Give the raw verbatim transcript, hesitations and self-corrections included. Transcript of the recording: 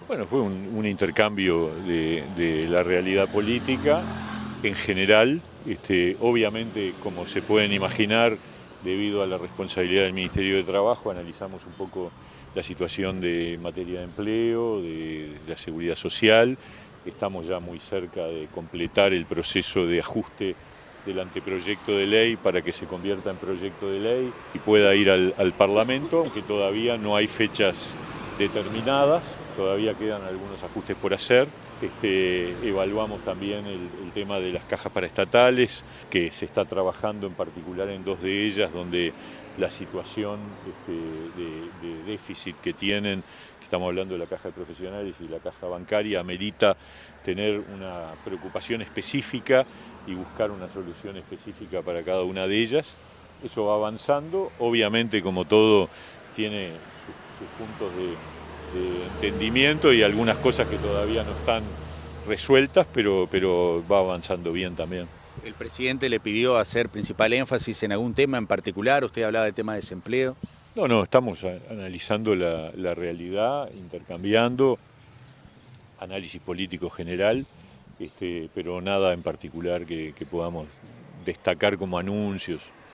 Bueno, fue un, un intercambio de, de la realidad política en general. Este, obviamente, como se pueden imaginar, debido a la responsabilidad del Ministerio de Trabajo, analizamos un poco la situación de materia de empleo, de, de la seguridad social. Estamos ya muy cerca de completar el proceso de ajuste del anteproyecto de ley para que se convierta en proyecto de ley y pueda ir al, al Parlamento, aunque todavía no hay fechas determinadas, todavía quedan algunos ajustes por hacer. Este, evaluamos también el, el tema de las cajas paraestatales, que se está trabajando en particular en dos de ellas, donde la situación este, de, de déficit que tienen, que estamos hablando de la caja de profesionales y la caja bancaria, amerita tener una preocupación específica y buscar una solución específica para cada una de ellas. Eso va avanzando, obviamente como todo tiene sus, sus puntos de, de entendimiento y algunas cosas que todavía no están resueltas, pero, pero va avanzando bien también. El presidente le pidió hacer principal énfasis en algún tema en particular, usted hablaba del tema de desempleo. No, no, estamos a, analizando la, la realidad, intercambiando, análisis político general, este, pero nada en particular que, que podamos destacar como anuncios.